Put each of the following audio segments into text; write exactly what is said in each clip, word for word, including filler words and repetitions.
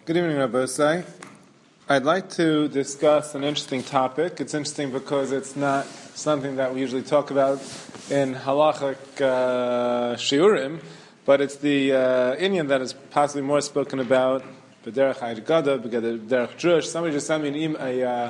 Good evening, Rabbi Osai. I'd like to discuss an interesting topic. It's interesting because it's not something that we usually talk about in halachic uh, shiurim, but it's the uh, Indian that is possibly more spoken about. B'derech ha'irgada, b'derech drush. Somebody just sent me an, a, uh,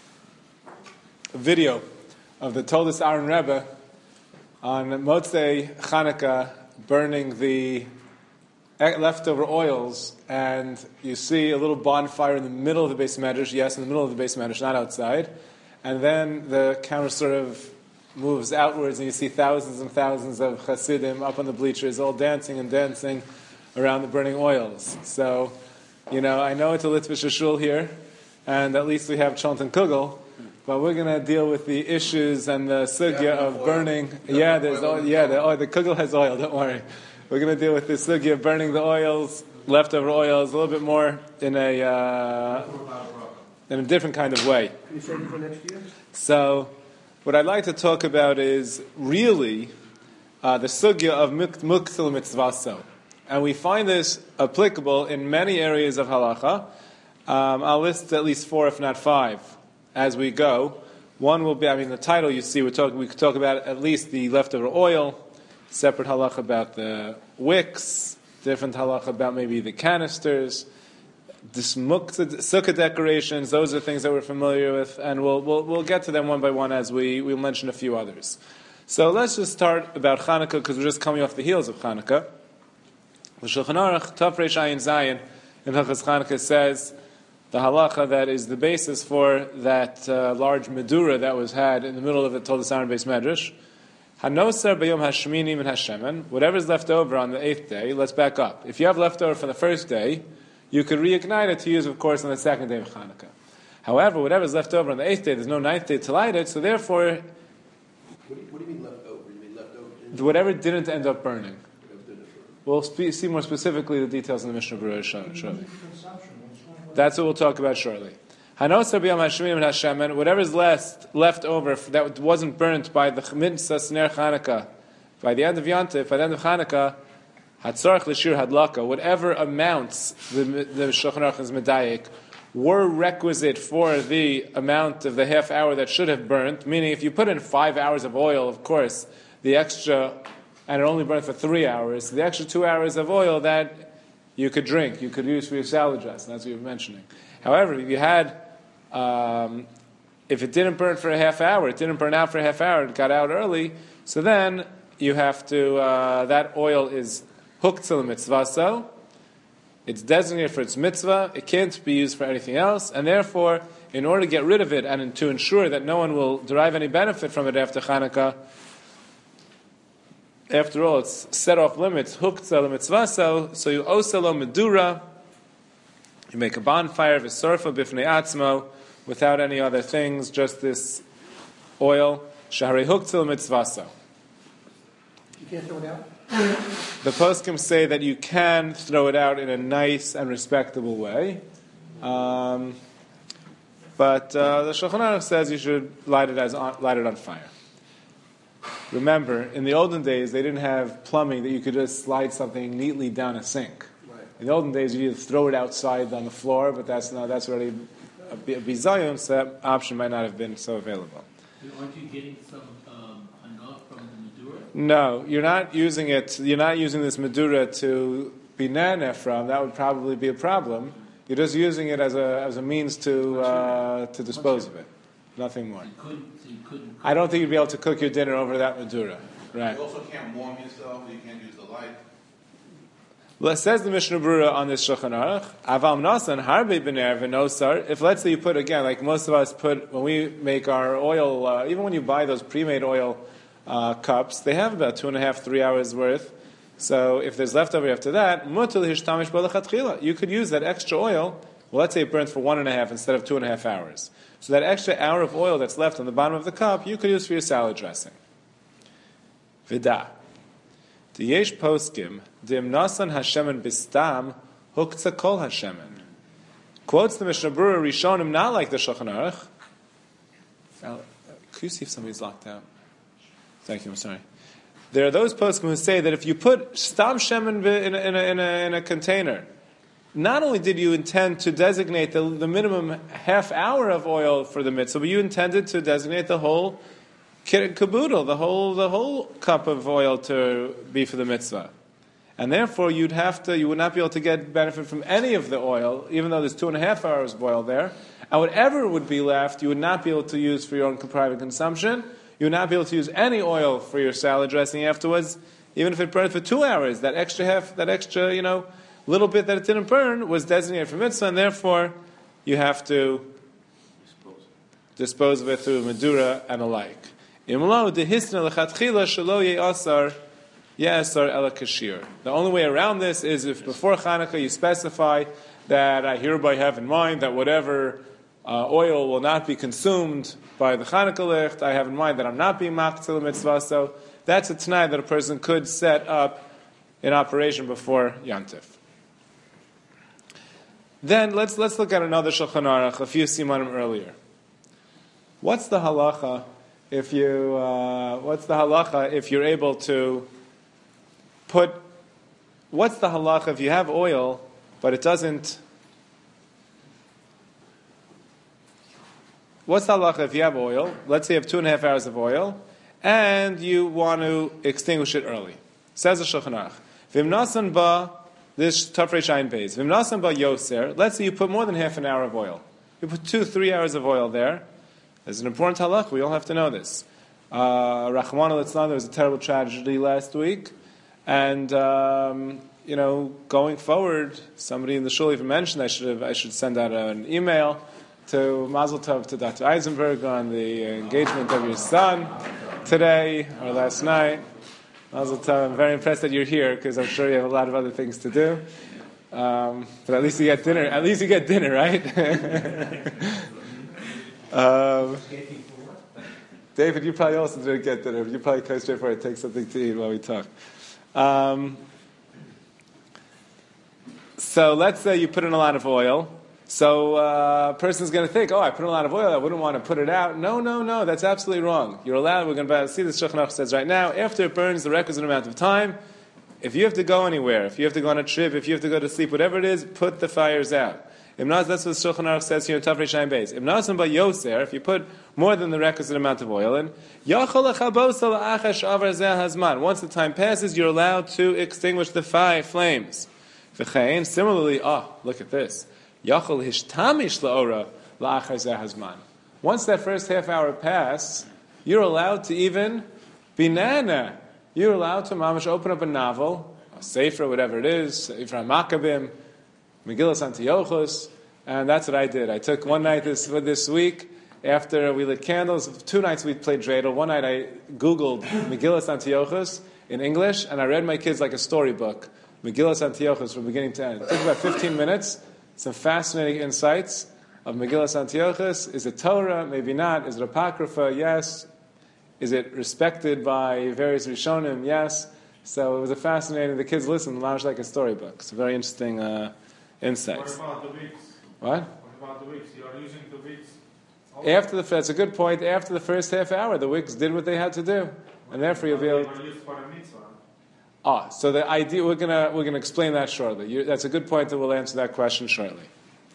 a video of the Toldos Aaron Rebbe on Motzei Chanukah burning the leftover oils, and you see a little bonfire in the middle of the Beis Medrash. Yes, in the middle of the Beis Medrash, not outside. And then the camera sort of moves outwards, and you see thousands and thousands of Hasidim up on the bleachers, all dancing and dancing around the burning oils. So, you know, I know it's a Litvish shul here, and at least we have Chont and Kugel, but we're going to deal with the issues and the sugya of oil. burning. Yeah, there's oil. Yeah, the, oh, the Kugel has oil. Don't worry. We're going to deal with the sugya of burning the oils, leftover oils, a little bit more in a uh, in a different kind of way. Can you save it for next year? So, what I'd like to talk about is really uh, the sugya of muktzil mitzvaso, and we find this applicable in many areas of halacha. Um, I'll list at least four, if not five, as we go. One will be, I mean, the title you see, we're talking, we could talk about at least the leftover oil. Separate halacha about the wicks, different halacha about maybe the canisters, this sukkah decorations. Those are things that we're familiar with, and we'll we'll we'll get to them one by one as we we'll mention a few others. So let's just start about Chanukah because we're just coming off the heels of Chanukah. The Shulchan Aruch Tov Reish Ayin Zayin in Hilchos Chanukah says the halacha that is the basis for that uh, large medura that was had in the middle of the Toldos Aaron Beis Medrash. Hanosar b'yom hashmini min hashemen. Whatever's left over on the eighth day, let's back up. If you have leftover from the first day, you could reignite it to use, of course, on the second day of Chanukah. However, whatever's left over on the eighth day, there's no ninth day to light it, so therefore... What do you, what do you mean left over? You mean left over? Whatever didn't end up burning. We'll spe- see more specifically the details in the Mishnah Berurah shortly. That's what we'll talk about shortly. Whatever is left left over that wasn't burnt by the mitzvah Ner Chanukah, by the end of Yontif, by the end of Chanukah, hatzarach l'shir hadlaka, whatever amounts the the Shulchan Aruch is medayik were requisite for the amount of the half hour that should have burnt. Meaning, if you put in five hours of oil, of course, the extra, and it only burned for three hours, the extra two hours of oil that you could drink, you could use for your salad dressing. That's what you were mentioning. However, if you had Um, if it didn't burn for a half hour, it didn't burn out for a half hour, it got out early, so then you have to, uh, that oil is huktzil mitzvaso, it's designated for its mitzvah, it can't be used for anything else, and therefore, in order to get rid of it and to ensure that no one will derive any benefit from it after Chanukah, after all, it's set off limits, huktzil mitzvaso, so you oselo medura, you make a bonfire, v'sorfa b'fnei atzmo, without any other things, just this oil. Shaharei huktzil mitzvaso. You can't throw it out? The poskim say that you can throw it out in a nice and respectable way. Um, but uh, the Shulchan Aruch says you should light it, as on, light it on fire. Remember, in the olden days, they didn't have plumbing that you could just slide something neatly down a sink. In the olden days, you either throw it outside on the floor, but that's not, that's already a bizayon, so that option might not have been so available. Aren't you getting some um, enough from the medura? No, you're not using it. You're not using this medura to be naneh from. That would probably be a problem. You're just using it as a as a means to uh, to dispose of it. Nothing more. So you couldn't, so you couldn't I don't think you'd be able to cook your dinner over that medura. Right. You also can't warm yourself. You can't use the light. Well, it says the Mishnah Berurah on this Shulchan Aruch, Aval Nasan Harbe B'ner V'Nosar. If let's say you put, again, like most of us put, when we make our oil, uh, even when you buy those pre-made oil uh, cups, they have about two and a half, three hours worth. So if there's leftover after that, Mutul Hishtamish Balachatchila. You could use that extra oil, well, let's say it burns for one and a half instead of two and a half hours. So that extra hour of oil that's left on the bottom of the cup, you could use for your salad dressing. Vidah. The yesh poskim dim nasan hashemen bistam huktzah kol hashemen. Quotes the Mishnah Berurah Rishonim not like the Shulchan Aruch. Could you see if somebody's locked out? Thank you. I'm sorry. There are those poskim who say that if you put stam shemen in a, in a, in a, in a container not only did you intend to designate the, the minimum half hour of oil for the mitzvah, but you intended to designate the whole caboodle, the whole the whole cup of oil to be for the mitzvah. And therefore, you'd have to, you would not be able to get benefit from any of the oil, even though there's two and a half hours of oil there. And whatever would be left, you would not be able to use for your own private consumption. You would not be able to use any oil for your salad dressing afterwards, even if it burned for two hours. That extra half, that extra, you know, little bit that it didn't burn was designated for mitzvah, and therefore you have to dispose of it through medura and alike. Imlo dehisna lechatchila shelo ye'asar ye'asar ela kashir. The only way around this is if before Hanukkah you specify that I hereby have in mind that whatever uh, oil will not be consumed by the Hanukkah licht, I have in mind that I'm not being machzil mitzvah. So that's a t'nai that a person could set up in operation before Yantif. Then let's let's look at another Shulchan Aruch, a few simanim earlier. What's the halacha if you uh, what's the halacha if you're able to put what's the halacha if you have oil but it doesn't what's the halacha if you have oil, let's say you have two and a half hours of oil and you want to extinguish it early. Says the Shulchan Aruch, Vim nasan ba this Tafrei Shayin Beis. Vimnasan ba yoser. Let's say you put more than half an hour of oil. You put two, three hours of oil there. There's an important halach. We all have to know this. Uh, Rachmana litzlan, there was a terrible tragedy last week, and um, you know, going forward, somebody in the shul even mentioned I should have, I should send out an email to Mazel Tov to Doctor Eisenberg on the engagement of your son today or last night. Mazel Tov. I'm very impressed that you're here because I'm sure you have a lot of other things to do. Um, but at least you get dinner. At least you get dinner, right? um, David, you probably also didn't get dinner. You probably come straight forward and take something to eat while we talk. Um, so let's say you put in a lot of oil. So uh, a person's going to think, oh, I put in a lot of oil, I wouldn't want to put it out. No, no, no, that's absolutely wrong. You're allowed, we're going to see this Shulchan Aruch says right now, after it burns the requisite amount of time, if you have to go anywhere, if you have to go on a trip, if you have to go to sleep, whatever it is, put the fires out. Imnaz, that's what Shulchan Aruch says here in Tafrei Shayin Beis. Imnazim ba yoser, if you put more than the requisite amount of oil in, yachol lechabos al achash avar zeh hazman. Once the time passes, you're allowed to extinguish the fire flames. V'chein, similarly, oh, look at this. Yachol hishtamish laora la'achar zeh hazman. Once that first half hour passes, you're allowed to even be nana. You're allowed to mamash open up a novel, a sefer, whatever it is, Sefer HaMakkabim, Megillas Antiochus, and that's what I did. I took one night this this week after we lit candles. Two nights we played dreidel. One night I Googled Megillas Antiochus in English, and I read my kids like a storybook, Megillas Antiochus from beginning to end. It took about fifteen minutes. Some fascinating insights of Megillas Antiochus. Is it Torah? Maybe not. Is it Apocrypha? Yes. Is it respected by various Rishonim? Yes. So it was a fascinating, the kids listened, launched like a storybook. It's a very interesting uh, insights. What about the weeks? What? What about the weeks? You are using the weeks. After the, that's a good point. After the first half hour, the wigs did what they had to do. And therefore you'll be able to... used for a mitzvah. Ah, so the idea, we're gonna we're gonna explain that shortly. You, that's a good point that we'll answer that question shortly.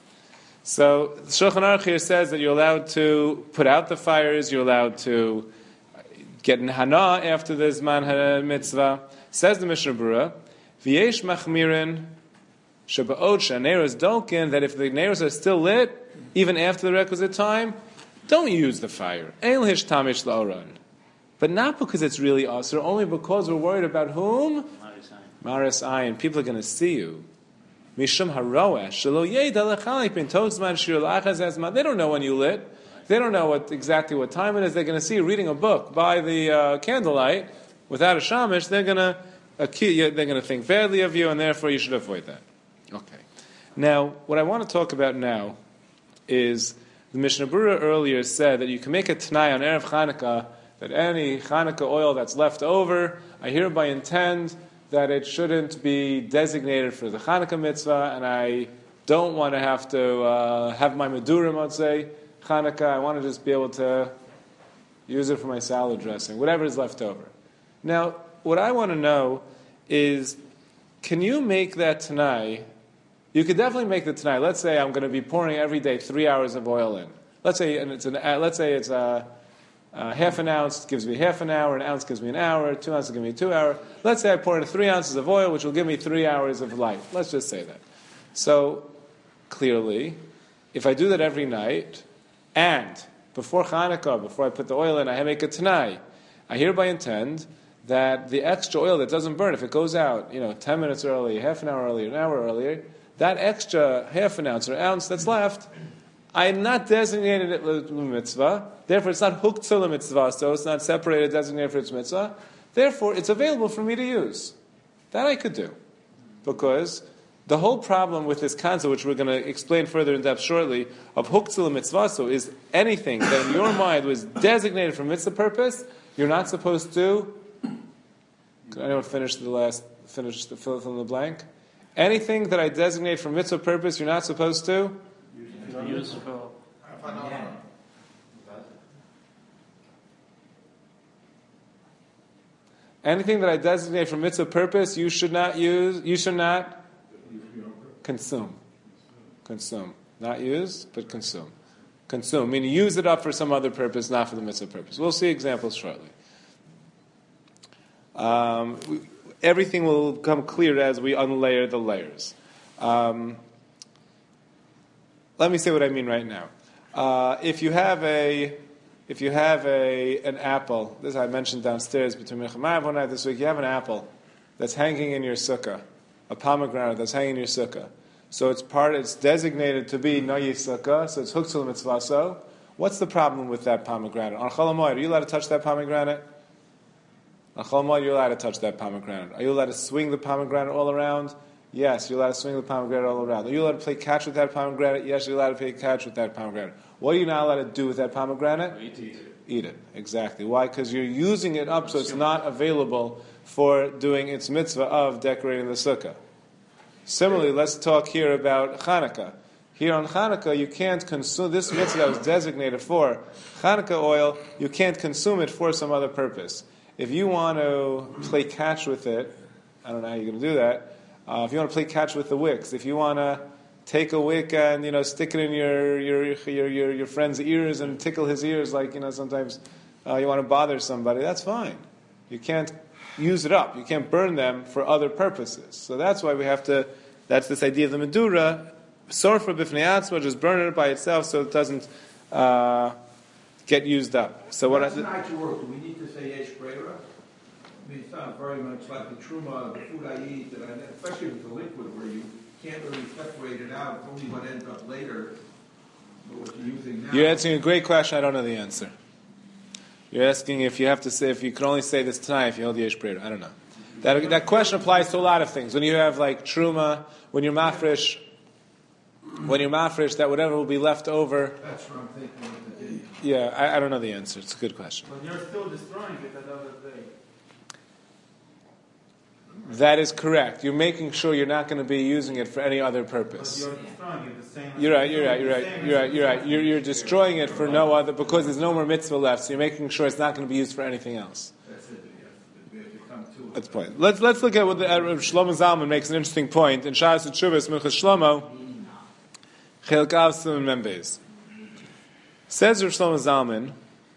So the Shulchan Aruch here says that you're allowed to put out the fires, you're allowed to get in hana after the Zman mitzvah. Says the Mishnah Berurah, V'yesh machmirin sheba'od she'neiros dolkin, that if the neiros are still lit, even after the requisite time, don't use the fire. Ein hishtamish la'oran. But not because it's really asur, only because we're worried about whom? Maris ayin. People are going to see you. Mishum haroeh shelo yeda lechalik bin tozman shir lachaz ezman. They don't know when you lit. They don't know what exactly what time it is. They're going to see you reading a book by the uh, candlelight without a shamish. They're going to accuse you. They're going to think badly of you, and therefore you should avoid that. Okay. Now, what I want to talk about now is the Mishnah Berurah earlier said that you can make a t'nai on Erev Chanukah that any Chanukah oil that's left over, I hereby intend that it shouldn't be designated for the Chanukah mitzvah, and I don't want to have to uh, have my medurim, let's say, Chanukah. I want to just be able to use it for my salad dressing, whatever is left over. Now, what I want to know is, can you make that t'nai? You could definitely make the Tanai. Let's say I'm going to be pouring every day three hours of oil in. Let's say and it's an uh, let's say it's a, a half an ounce gives me half an hour, an ounce gives me an hour, two ounces give me two hour. Let's say I pour in three ounces of oil, which will give me three hours of light. Let's just say that. So clearly, if I do that every night, and before Hanukkah, before I put the oil in, I make a Tanai, I hereby intend that the extra oil that doesn't burn, if it goes out, you know, ten minutes early, half an hour earlier, an hour earlier, that extra half an ounce or ounce that's left, I am not designated it mitzvah. Therefore, it's not hooked to the mitzvah, so it's not separated, designated for its mitzvah. Therefore, it's available for me to use. That I could do. Because the whole problem with this concept, which we're going to explain further in depth shortly, of hooked to the mitzvah, so is anything that in your mind was designated for mitzvah purpose, you're not supposed to. Can anyone finish the last, finish the fill in the blank? Anything that I designate for mitzvah purpose, you're not supposed to? Useful. Anything that I designate for mitzvah purpose, you should not use, you should not consume. Consume. Not use, but consume. Consume, meaning use it up for some other purpose, not for the mitzvah purpose. We'll see examples shortly. Um, we, everything will come clear as we unlayer the layers. Um, let me say what I mean right now. Uh, if you have a, if you have a an apple, this I mentioned downstairs between Mechamav one night this week. You have an apple that's hanging in your sukkah, a pomegranate that's hanging in your sukkah. So it's part. It's designated to be noyi sukkah, so it's hooked to the mitzvah. So what's the problem with that pomegranate? On Chol Hamoed, are you allowed to touch that pomegranate? On Chol Hamoed, you're allowed to touch that pomegranate. Are you allowed to swing the pomegranate all around? Yes, you're allowed to swing the pomegranate all around. Are you allowed to play catch with that pomegranate? Yes, you're allowed to play catch with that pomegranate. What are you not allowed to do with that pomegranate? Eat it. Eat it. Exactly. Why? Because you're using it up so it's not available for doing its mitzvah of decorating the sukkah. Similarly, let's talk here about Hanukkah. Here on Hanukkah, you can't consume this mitzvah that was designated for Hanukkah oil. You can't consume it for some other purpose. If you want to play catch with it, I don't know how you're going to do that. Uh, if you want to play catch with the wicks, if you want to take a wick and you know stick it in your your your your, your friend's ears and tickle his ears, like you know sometimes uh, you want to bother somebody, that's fine. You can't use it up. You can't burn them for other purposes. So that's why we have to. That's this idea of the medura, sorfa b'fnei atzma, just burn it by itself so it doesn't uh, get used up. So what? That's I, not your work. Do we need to say yesh breira? I mean, it sounds very much like the truma, the food I eat, that I, especially with the liquid, where you can't really separate it out. It's only what ends up later. But what you're using now. You're asking a great question. I don't know the answer. You're asking if you have to say if you can only say this tonight if you hold the yesh breira. I don't know. That that question applies to a lot of things. When you have like truma, when you're mafresh, when you're mafresh, that whatever will be left over. That's what I'm thinking. Yeah, I, I don't know the answer. It's a good question. But you're still destroying it at the end of the day. That is correct. You're making sure you're not going to be using it for any other purpose. But you're destroying it the same. You're right. You're right. You're right. You're right. You're right. You're, you're destroying it for no other because there's no more mitzvah left. So you're making sure it's not going to be used for anything else. That's it. We have to come to it. That's the point. Let's let's look at what the, uh, Shlomo Zalman makes an interesting point in Shas and Shuvas Minchas Shlomo Chelkav Siman Membez. Says Rav Shlomo Zalman.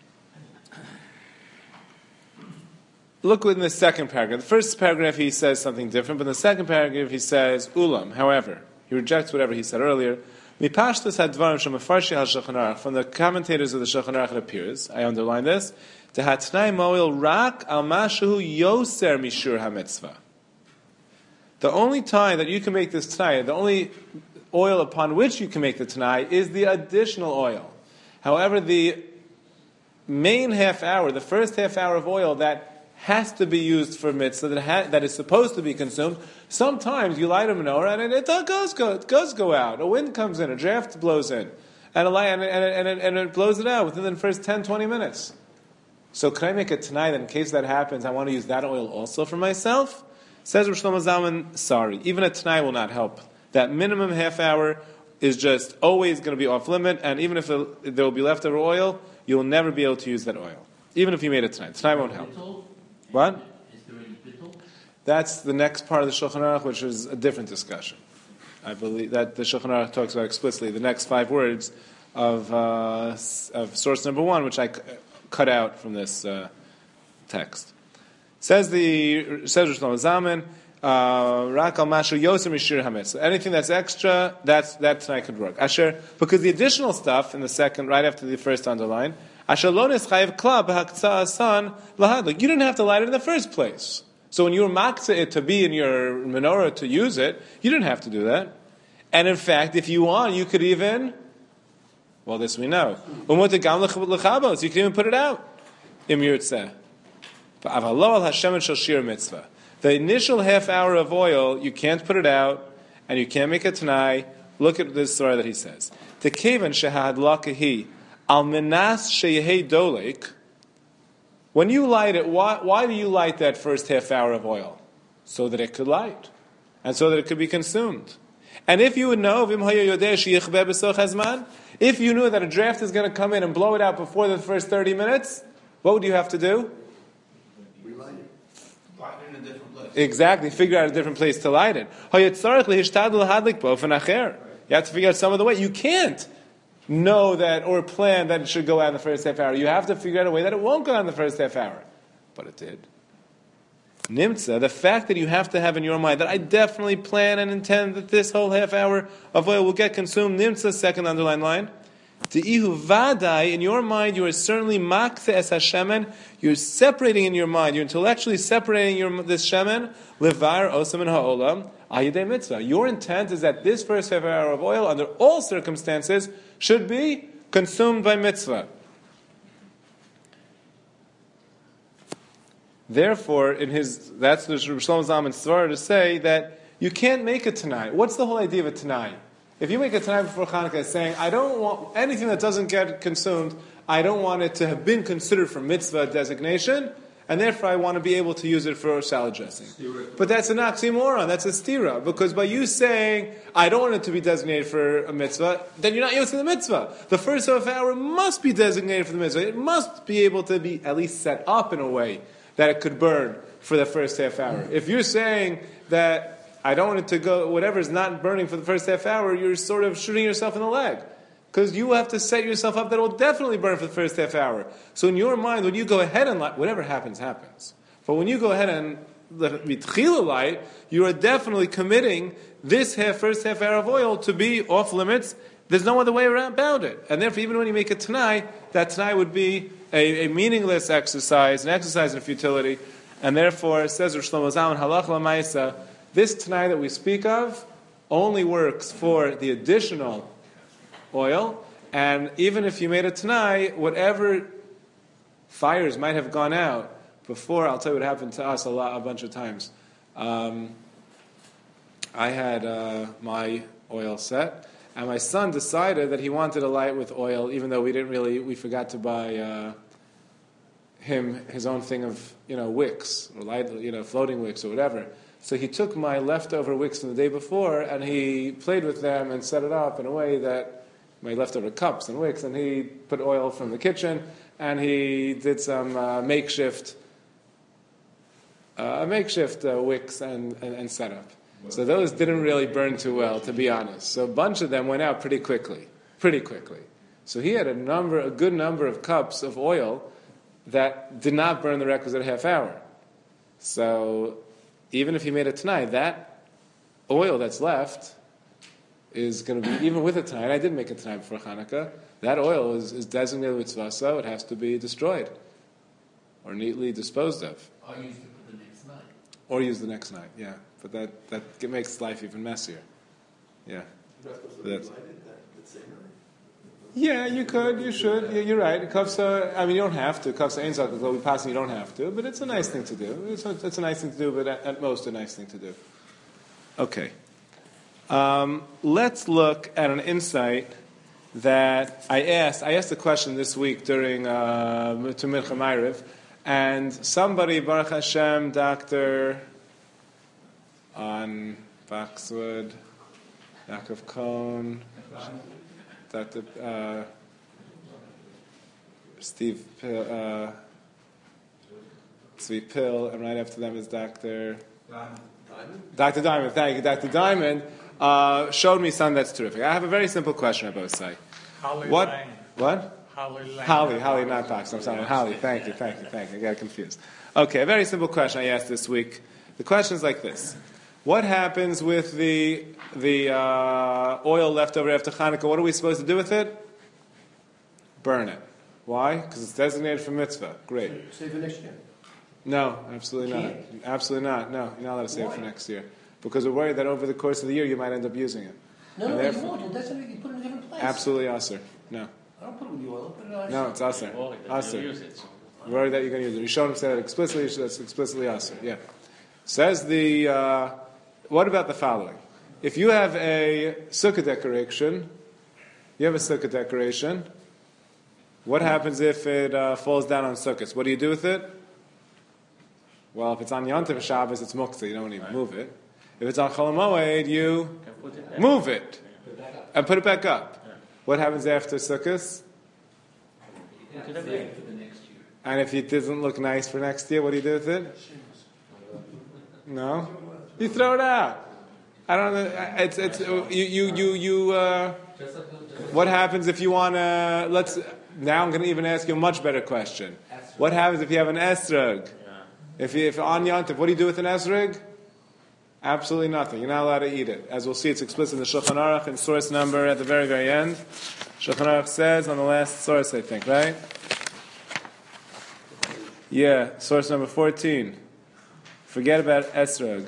Look in the second paragraph. The first paragraph he says something different, but in the second paragraph he says ulam. However, he rejects whatever he said earlier. Mipashtas hadvarim shemafarshi al Shulchan Aruch. From the commentators of the Shulchan Aruch it appears. I underline this. Tehatnai moil rak al mashu yoser mishur hamitzvah. The only time that you can make this t'nai, the only oil upon which you can make the t'nai, is the additional oil. However, the main half hour, the first half hour of oil that has to be used for mitzvah, that, ha- that is supposed to be consumed. Sometimes you light a menorah and it, it does go, it does go out. A wind comes in, a draft blows in, and, a light, and, and, and, and, and it blows it out within the first ten, twenty minutes. So can I make it tonight that in case that happens, I want to use that oil also for myself? Says Rav Shlomo Zalman, sorry, even a tonight will not help. That minimum half hour is just always going to be off limit, and even if there will be leftover oil, you will never be able to use that oil. Even if you made it tonight. Tonight won't help. What? Is there any bittul? That's the next part of the Shulchan Aruch, which is a different discussion. I believe that the Shulchan Aruch talks about explicitly, the next five words of uh, of source number one, which I c- cut out from this uh, text. Says the says Rosh Zalman, Rak al mashu yoser mishir hametz. Anything that's extra, that's that tonight could work. Asher, because the additional stuff in the second, right after the first underline, Asher lo neschayev klab b'haktzah asan lahadlik. You didn't have to light it in the first place. So when you were maktzah it to be in your menorah to use it, you didn't have to do that. And in fact, if you want, you could even, well, this we know. Umot gam lechabos. You can even put it out. Im yirtzeh. The initial half hour of oil, you can't put it out, and you can't make a tanai. Look at this story that he says. Tekevan shehad lakahi al minas sheyehei dolek. When you light it, why, why do you light that first half hour of oil? So that it could light, and so that it could be consumed. And if you would know, if you knew that a draft is going to come in and blow it out before the first thirty minutes, what would you have to do? Exactly, figure out a different place to light it. You have to figure out some other way. You can't know that or plan that it should go out in the first half hour. You have to figure out a way that it won't go out in the first half hour. But it did. Nimtza, the fact that you have to have in your mind that I definitely plan and intend that this whole half hour of oil will get consumed. Nimtza, second underline line. Te'ihu vadai, in your mind, you are certainly makse es hashemen. You're separating in your mind. You're intellectually separating your, this shemen. Levar osam and ha'olam ayidei mitzvah. Your intent is that this first half hour of oil, under all circumstances, should be consumed by mitzvah. Therefore, in his that's the Shlomo Zalman's svara to say that you can't make a tanai. What's the whole idea of a tanai? If you make a tanai before Hanukkah saying, I don't want anything that doesn't get consumed, I don't want it to have been considered for mitzvah designation, and therefore I want to be able to use it for salad dressing. But that's an oxymoron, that's a stira, because by you saying, I don't want it to be designated for a mitzvah, then you're not using the mitzvah. The first half hour must be designated for the mitzvah. It must be able to be at least set up in a way that it could burn for the first half hour. If you're saying that I don't want it to go, whatever is not burning for the first half hour, you're sort of shooting yourself in the leg. Because you have to set yourself up that it will definitely burn for the first half hour. So in your mind, when you go ahead and light, whatever happens, happens. But when you go ahead and mitchila light, you are definitely committing this half, first half hour of oil to be off limits. There's no other way around about it. And therefore, even when you make a tanai, that tanai would be a, a meaningless exercise, an exercise in futility. And therefore, says Rosh Shlomo Zalman, halach l'maisa, this tanai that we speak of only works for the additional oil, and even if you made a tanai, whatever fires might have gone out before, I'll tell you what happened to us a lot, a bunch of times. Um, I had uh, my oil set, and my son decided that he wanted to light with oil, even though we didn't really, we forgot to buy uh, him his own thing of, you know, wicks, or light, you know, floating wicks or whatever. So he took my leftover wicks from the day before, and he played with them and set it up in a way that my leftover cups and wicks, and he put oil from the kitchen, and he did some uh, makeshift, uh, makeshift uh, wicks and, and, and setup. So those didn't really burn too well, to be honest. So a bunch of them went out pretty quickly, pretty quickly. So he had a number, a good number of cups of oil that did not burn the requisite half hour. So even if he made a tanai, that oil that's left is going to be, even with a tanai, and I did make a tanai before Hanukkah, that oil is, is designated mitzvah, so it has to be destroyed or neatly disposed of. Or use it for the next night. Or use the next night, yeah. But that, that makes life even messier. Yeah. That's, yeah, you could, you should. You're right. Kafsa, I mean, you don't have to. Kafsa ain't zakah, we pass, you don't have to. But it's a nice thing to do. It's a, it's a nice thing to do, but at, at most a nice thing to do. Okay. Um, let's look at an insight that I asked. I asked a question this week during uh, to Mincha Ma'ariv, and somebody, Baruch Hashem, Doctor on Boxwood, Yaakov Cohn, Doctor Uh, Steve Pill, uh, Tzvi Pill, and right after them is Doctor Diamond. Doctor Diamond, thank you, Doctor Diamond. uh, showed me something that's terrific. I have a very simple question at both sides. Holly What? Lane. What? Holly Lane. Holly, Holly, not Box. I'm sorry, Holly. Thank you, thank you, thank you. I got confused. Okay, a very simple question I asked this week. The question is like this: what happens with the the uh, oil left over after Hanukkah? What are we supposed to do with it? Burn it. Why? Because it's designated for mitzvah. Great. Save it next year. No, absolutely not. Absolutely not. No, you're not allowed to save it for next year because we're worried that over the course of the year you might end up using it. No, And no, you therefore- won't. That's something you can put in a different place. Absolutely usher. No, I don't put it with the oil. Put it on. no, it's usher. Or that you Usher. use it. We're worried that you're going to use it. You showed him say that explicitly. That's explicitly usher. Yeah. Says the. Uh, what about the following? If you have a sukkah decoration, you have a sukkah decoration. What happens if it uh, falls down on sukkahs? What do you do with it? Well, if it's on Yom Tov Shabbos, it's muktzah. You don't even move it. If it's on Chol Hamoed, you Can put it there. move it and put it back up. What happens after sukkahs? Put it away. And if it doesn't look nice for next year, what do you do with it? No, you throw it out. I don't know. It's it's you you you you. Uh, what happens if you want to? Let's. Now I'm going to even ask you a much better question. What happens if you have an esrog? If you, if on Yom Tov, what do you do with an esrog? Absolutely nothing. You're not allowed to eat it. As we'll see, it's explicit in the Shulchan Aruch in source number at the very very end. Shulchan Aruch says on the last source, I think, right? Yeah, source number fourteen. Forget about esrog.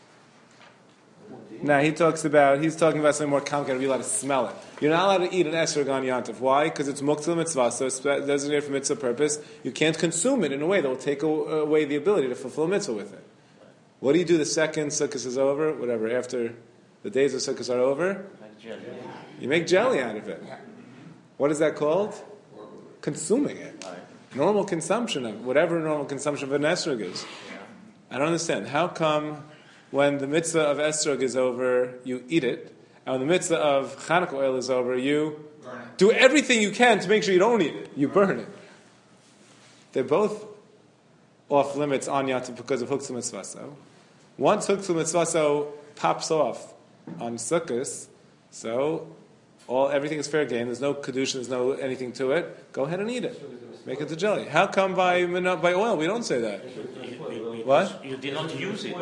Now he talks about he's talking about something more complicated. You're allowed to smell it. You're not allowed to eat an esrog on Yom Tov. Why? Because it's muktzah mitzvah, so it's designated for mitzvah purpose. You can't consume it in a way that will take away the ability to fulfill mitzvah with it. What do you do the second sukkah is over? Whatever after the days of sukkah are over, Like jelly. you make jelly out of it. What is that called? Consuming it. Normal consumption of whatever normal consumption of an esrog is. I don't understand. How come when the mitzvah of esrog is over, you eat it, and when the mitzvah of Chanukah oil is over, you do everything you can to make sure you don't eat it. You burn it. They're both off limits on Yom Tov because of Huktzah Mitzvaso. Once Huktzah Mitzvaso pops off on Sukkot, so all everything is fair game. There's no kedusha, there's no anything to it. Go ahead and eat it. Make it to jelly. How come by by oil we don't say that? What? You did not use it.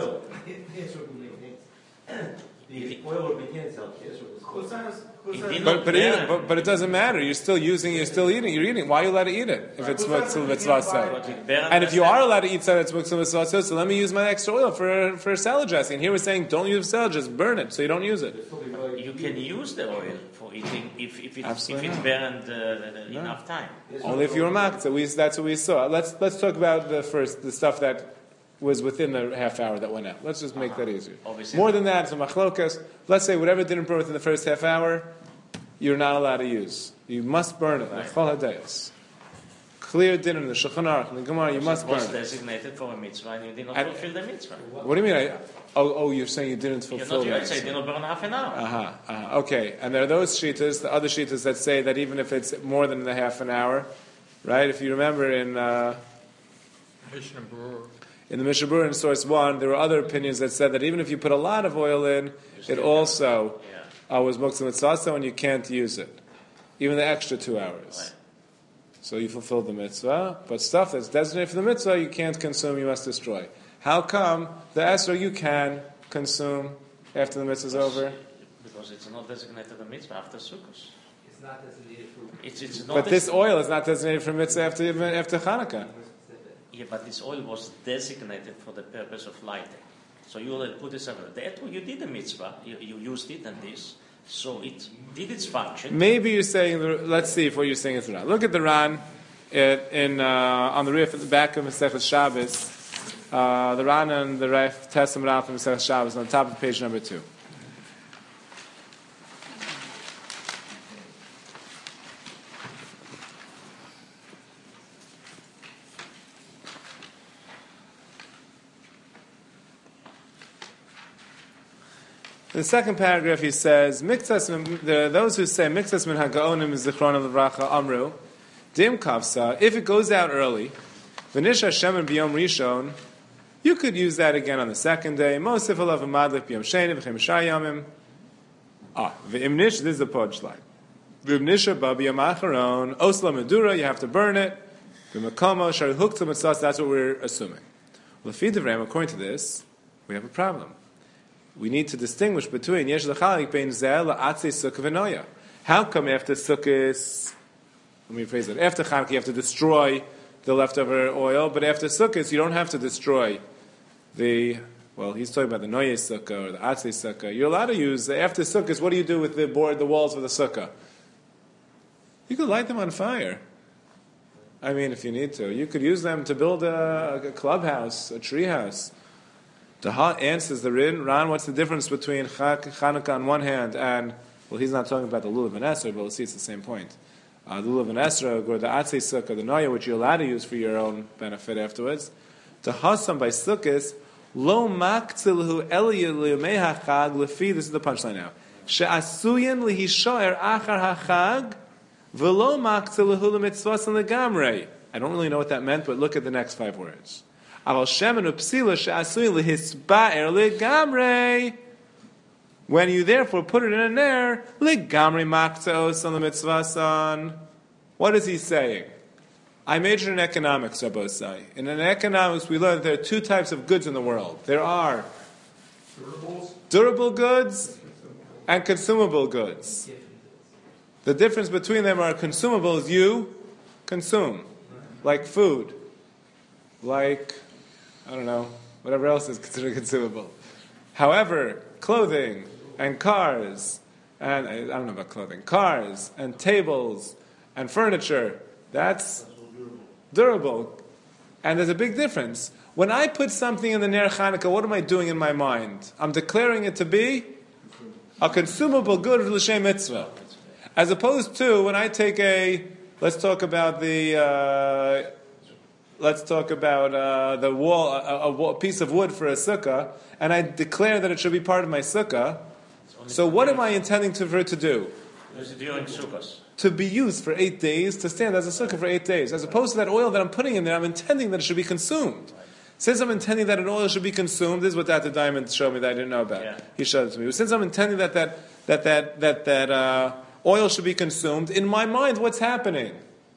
The oil will be cancelled. But but, it, but but it doesn't matter. You're still using. You're still eating. You're eating. Why are you allowed to eat it if it's mitzvah mitzvah? And if you are allowed to eat something that's mitzvah mitzvah, so let me use my extra oil for for salad dressing. And here we're saying don't use salad, just burn it so you don't use it. You can use the oil for eating if if it, if Absolutely it not. burned uh, No. enough time. Only if you're maktzah. We that's what we saw. Let's let's talk about the first the stuff that was within the half hour that went out. Let's just make that easier. Obviously. More than that, so machlokas. Let's say whatever didn't burn within the first half hour, you're not allowed to use. You must burn it. Like chol hadayos. Clear din in the Shulchan Aruch and the Gemara. You must It was burn it. designated for a mitzvah, and you did not And- fulfill the mitzvah. What do you mean? I, oh, oh, you're saying you didn't You're fulfill not that. you say you did not burn half an hour. Uh-huh, uh-huh. Okay, and there are those shitas, the other shitas that say that even if it's more than the half an hour, right? If you remember in uh, Mishnah Berurah. in the Mishnah Berurah in source one, there were other opinions that said that even if you put a lot of oil in, it also Yeah. uh, was muktzah mitzvah, and you can't use it, even the extra two hours. Right. So you fulfilled the mitzvah, but stuff that's designated for the mitzvah you can't consume, you must destroy. How come the esrog you can consume after the mitzvah is over? Because it's not designated a mitzvah after Sukkot. It's not designated for. It's, it's not But this des- oil is not designated for mitzvah after, after Hanukkah. Yeah, but this oil was designated for the purpose of lighting. So you will put this over. That you did the mitzvah, you, you used it and this, so it did its function. Maybe you're saying, the, let's see if what you're saying is right. Look at the Ran it, in, uh, on the Rif at the back of Masechet Shabbos. Uh, the Ran and the Rif Tessim Ran from Masechet Shabbos on the top of page number two. In the second paragraph, he says, "Miktas min- the, those who say Miktas min hagaonim zichron levracha amru dim kavsa. If it goes out early, v'nisha shemen biyom rishon, you could use that again on the second day. Mosif alav madlik biyom sheni v'chem shayamim. Ah, v'imnish, this is the punchline. V'imnisha babi yamacharon, osla medura, you have to burn it. V'makama, shari hukta mitzvahs, that's what we're assuming. L'fi devram, according to this, we have a problem. We need to distinguish between yesh l'chalik bein zeh la'atzei sukkah v'noya. How come after sukkahs, let me phrase it, after Chanukah you have to destroy the leftover oil, but after sukkahs you don't have to destroy the, well, he's talking about the noya sukkah or the atzei sukkah. You're allowed to use, after sukkahs, what do you do with the board, the walls of the sukkah? You could light them on fire. I mean, if you need to. You could use them to build a, a clubhouse, a tree house. The hot answers the Rin. Ran, what's the difference between Chanukah on one hand and, well, he's not talking about the Lulav and Esrog, but we'll see it's the same point. Uh, the Lulav and Esrog, or the Atzei Sukkah, the Noya, which you're allowed to use for your own benefit afterwards. The Hassam by Sukkahs, Lo maktzilhu eliyah liyumei hachag lefi, this is the punchline now. She'asuyin lihishoer achar hachag, v'lo maktzilhu lemitzvasan legamrei. I don't really know what that meant, but look at the next five words. Aval shemen upsila she'asuyin lihisba'er legamrei. When you therefore put it in an air, legamrei maktzos on the mitzvasan. What is he saying? I majored in economics, Rabbosai. And in economics, we learned there are two types of goods in the world. There are Durables? durable goods and consumable goods. The difference between them are consumables you consume, like food, like, I don't know, whatever else is considered consumable. However, clothing and cars, and I don't know about clothing, cars and tables and furniture, that's durable. And there's a big difference. When I put something in the Ner Chanukah, what am I doing in my mind? I'm declaring it to be a consumable good of L'Shem Mitzvah. As opposed to when I take a, let's talk about the, uh, let's talk about uh, the wall, a, a, a piece of wood for a sukkah, and I declare that it should be part of my sukkah. So what am I intending to, for it to do? During sukkahs. To be used for eight days, to stand as a sukkah for eight days. As opposed to that oil that I'm putting in there, I'm intending that it should be consumed. Since I'm intending that an oil should be consumed, this is what Doctor Diamond showed me that I didn't know about. Yeah. He showed it to me. Since I'm intending that that that that that, that uh, oil should be consumed, in my mind, what's happening?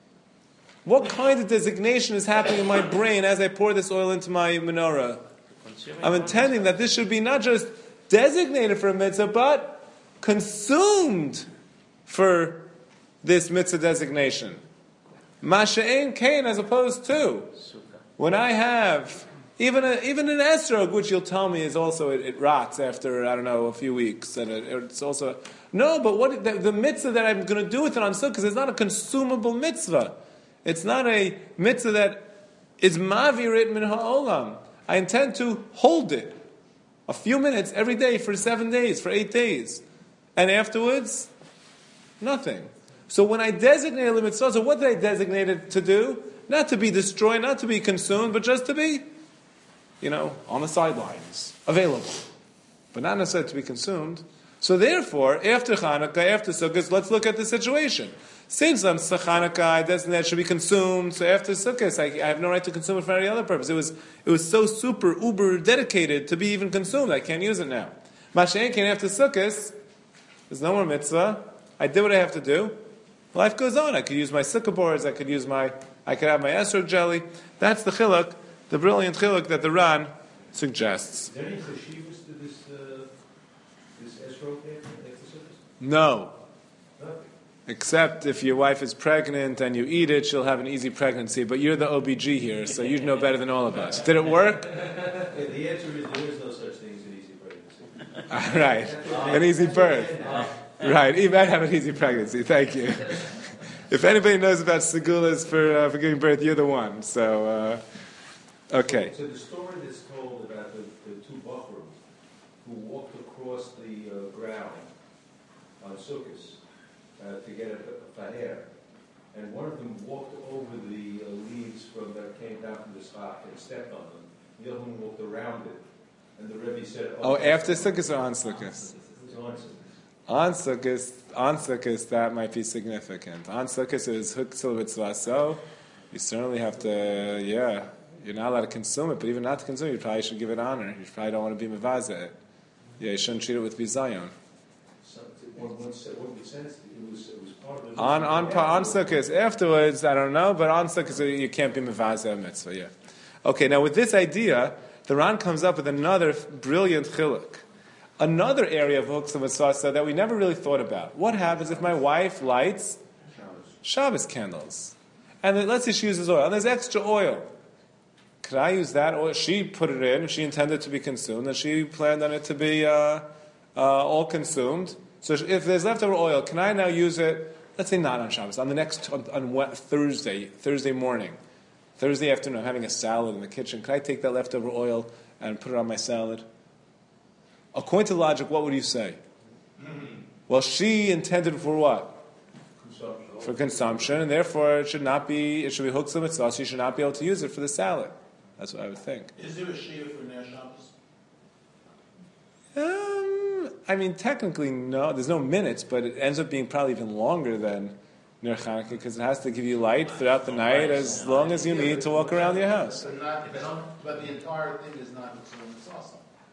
What kind of designation is happening in my brain as I pour this oil into my menorah? I'm intending that this should be not just designated for a mitzvah, but consumed for this mitzvah designation. Masha'en kain, as opposed to when I have even a, even an esrog, which you'll tell me is also it, it rots after I don't know a few weeks, and it, it's also no. But what the, the mitzvah that I'm going to do with it on sukkah is not a consumable mitzvah. It's not a mitzvah that is mavirit min ha'olam. I intend to hold it a few minutes every day for seven days, for eight days, and afterwards, nothing. So when I designated the mitzvah, so what did I designate it to do? Not to be destroyed, not to be consumed, but just to be, you know, on the sidelines, available, but not necessarily to be consumed. So therefore, after Chanukah, after Sukkot, let's look at the situation. Since I'm Chanukah, I designate it should be consumed. So after Sukkot, I, I have no right to consume it for any other purpose. It was it was so super uber dedicated to be even consumed. I can't use it now. Masha'en kain after Sukkot, there's no more mitzvah. I did what I have to do. Life goes on. I could use my sukkah boards. I could use my. I could have my esrog jelly. That's the chiluk, the brilliant chiluk that the Ran suggests. Is there any chashivas to this, uh, this esrog there, exorcism? No. Nothing. Except if your wife is pregnant and you eat it, she'll have an easy pregnancy. But you're the O B G here, so you know better than all of us. Did it work? The answer is there is no such thing as an easy pregnancy. All right. An easy birth. Right. You might have an easy pregnancy. Thank you. If anybody knows about segulas for uh, for giving birth, you're the one. So, uh, okay. So the story that's told about the, the two Bachrim who walked across the uh, ground on Sukkot uh, to get a, a faher, and one of them walked over the uh, leaves from that came down from the stock and stepped on them. The other one walked around it, and the Rebbe said, Oh, after Sukkot or on Sukkot? It was on Sukkot. On Sukkot, on Sukkot, that might be significant. On Sukkot, it is huktzil mitzvah, so you certainly have to, yeah, you're not allowed to consume it, but even not to consume it, you probably should give it honor. You probably don't want to be mevazeh it. Yeah, you shouldn't treat it with bizayon. So One, one said, one sense, it was, it was part of the On on mitzvah. on Sukkot afterwards, I don't know, but on Sukkot you can't be mevazeh mitzvah. Yeah. Okay. Now with this idea, the Ran comes up with another brilliant chiluk, another area of hooks of mitzvah that we never really thought about. What happens if my wife lights Shabbos candles, and then, let's say she uses oil, and there's extra oil? Could I use that oil? She put it in, she intended to be consumed, and she planned on it to be uh, uh, all consumed. So if there's leftover oil, can I now use it, let's say not on Shabbos, on the next, on, on what, Thursday, Thursday morning, Thursday afternoon, I'm having a salad in the kitchen. Can I take that leftover oil and put it on my salad? According to logic, what would you say? Mm-hmm. Well, she intended for what? Consumption. For consumption, and therefore it should not be, it should be hooks of mitzvah, so you should not be able to use it for the salad. That's what I would think. Is there a shia for Ner Shabbos? Um, I mean, technically, no. There's no minutes, but it ends up being probably even longer than Ner Chanukah because it has to give you light throughout the night as long as you need to walk around your house. But, not, but, but the entire thing is not mitzvah mitzvah.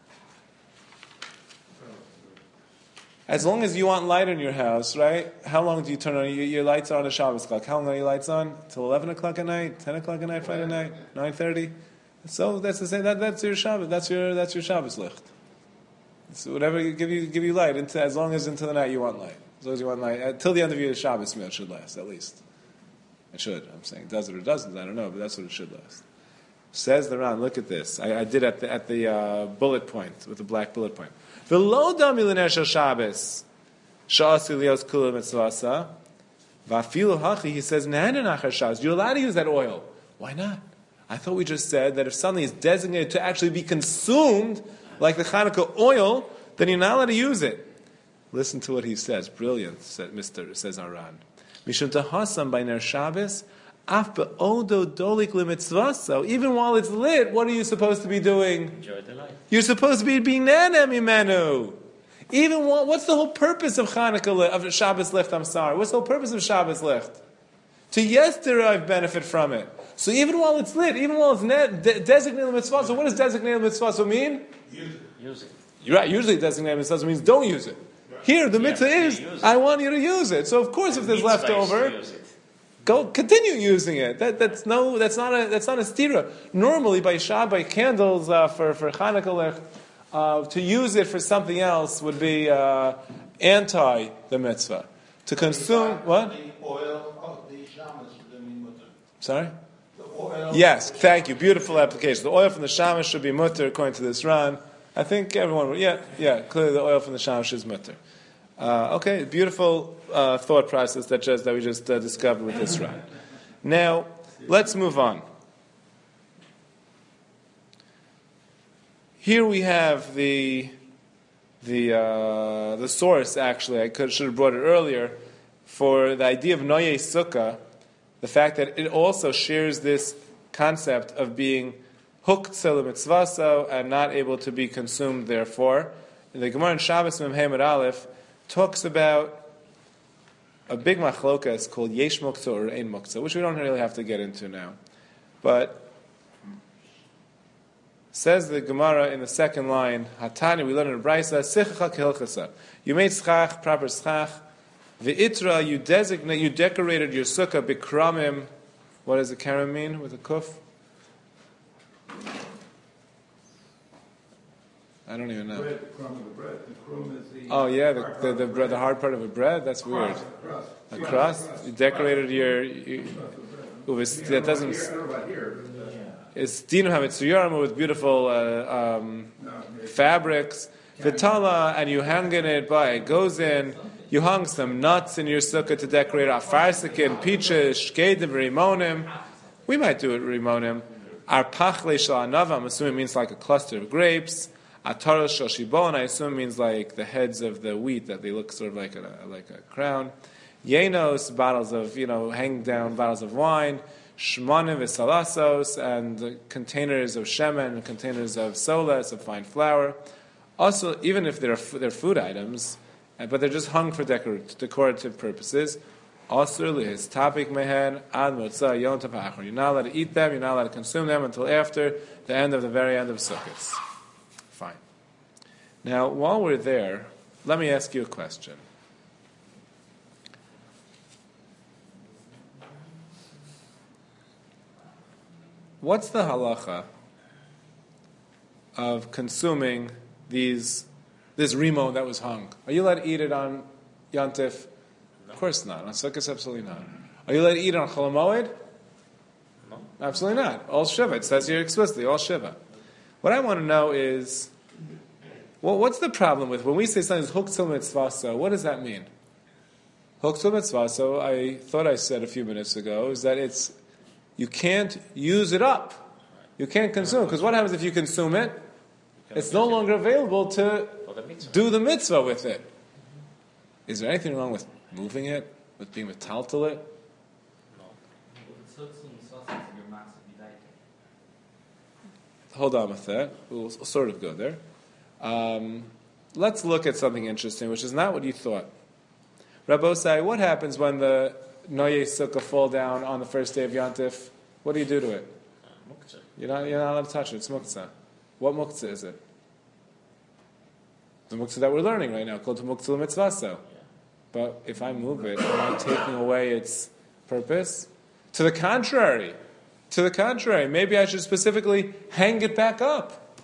As long as you want light in your house, right? How long do you turn on your, your lights are on a Shabbos clock? How long are your lights on? Till eleven o'clock at night, ten o'clock at night, Friday night, nine thirty. So that's the same. That, that's your Shabbos. That's your that's your Shabbos licht. So whatever you, give you give you light into, as long as into the night you want light. As long as you want light until the end of your Shabbos meal, it should last at least. It should. I'm saying does it or doesn't. I don't know, but that's what it should last. Says the Ran. Look at this. I, I did at the at the uh, bullet point with the black bullet point. V'lo dami l'ner shel Shabbos sha'asi lios kula mitzvasa v'afilu hachi. He says nehena nachar Shabbos. You're allowed to use that oil. Why not? I thought we just said that if something is designated to actually be consumed, like the Chanukah oil, then you're not allowed to use it. Listen to what he says. Brilliant, said Mister says Aran. Mishum tahasam by ner Shabbos. Odo dolik limitzvaso. Even while it's lit, what are you supposed to be doing? Enjoy the light. You're supposed to be being nanem imenu. Even while, what's the whole purpose of Chanukah of Shabbos licht? I'm sorry. What's the whole purpose of Shabbos licht? To yes derive benefit from it. So even while it's lit, even while it's ne- de- designated mitzvaso, what does designated mitzvaso mean? Use it. Use it. You're right. Usually designated mitzvaso means don't use it. Here the mitzvah Yeah, is use it. I want you to use it. So of course, if there's Mitzvah is to leftover. use it. Go continue using it. That, that's no. That's not a. That's not a stira. Normally, by Shab, by candles uh, for for Chanukah, uh, to use it for something else would be uh, anti the mitzvah. To consume what? The oil of the shamas should be mutter. Sorry. The oil. Yes, thank you. Beautiful application. The oil from the shamash should be mutter according to this Ran. I think everyone. Would, yeah, yeah. Clearly, the oil from the shamash is mutter. Uh, okay, beautiful uh, thought process that just that we just uh, discovered with this Ran. Now, let's move on. Here we have the the uh, the source. Actually, I could should have brought it earlier for the idea of Noye Sukkah. The fact that it also shares this concept of being hooked to the mitzvaso and not able to be consumed. Therefore, in the Gemara in Shabbos Mem Hamid Aleph talks about a big machlokas called Yesh Muktzah or Ein Muktzah, which we don't really have to get into now. But says the Gemara in the second line, Hatani, we learn in Braisa, Sichacha Kehilchasa. You made schach, proper schach. V'itra, you designate, you decorated your sukkah bikramim. What does the karam mean with a kuf? I don't even know. Bread, the crumb of the bread. The crumb is the. Oh yeah, the hard the, part the, of bread, the hard part of a bread. That's weird. Crust. A Yeah, crust. You decorated your. You, Crust of bread. it was, Yeah, that I don't know doesn't. about here, I don't know about here, but, uh, It's dinu hamitzuyarim with beautiful uh, um, no, it's- fabrics. Vitala, and you hang in it by it goes in. You hung some nuts in your sukkah to decorate our farsikin, peaches, shkedim, rimonim. We might do it rimonim. Our pachle shel anav, I'm assuming it means like a cluster of grapes. Ataros shel shibon, I assume it means like the heads of the wheat, that they look sort of like a like a crown. Yenos, bottles of, you know, hang down bottles of wine. Shmanim v'salasos, and containers of shemen, and containers of solas, of fine flour. Also, even if they're they're food items, but they're just hung for decor- decorative purposes. Also, his topic mehen ad motzah yom tov ha'achron. You're not allowed to eat them. You're not allowed to consume them until after the end of the very end of Sukkot. Fine. Now, while we're there, let me ask you a question. what's the halacha of consuming these this rimon that was hung? Are you allowed to eat it on Yantif? No. Of course not. On Sukkot, absolutely not. Are you allowed to eat it on Chol Hamoed? No. Absolutely not. All Shiva. It says here explicitly, all Shiva. What I want to know is, well, what's the problem with when we say something is huktzil mitzvaso? What does that mean? Huktzil mitzvaso, I thought I said a few minutes ago, is that it's you can't use it up. You can't consume. Because what happens if you consume it? It's no longer available to do the mitzvah with it. Is there anything wrong with moving it? With being metaltal it? Hold on with that. We'll sort of go there. Um, let's look at something interesting, which is not what you thought. Rabbosai, what happens when the Noye Sukkah fall down on the first day of Yantif? What do you do to it? Uh, muktzah. You're not, you're not allowed to touch it. It's muktzah. What muktzah is it? The muktzah that we're learning right now, called muktzah mitzvaso. Yeah. But if I move it, am I taking away its purpose? To the contrary. To the contrary. Maybe I should specifically hang it back up.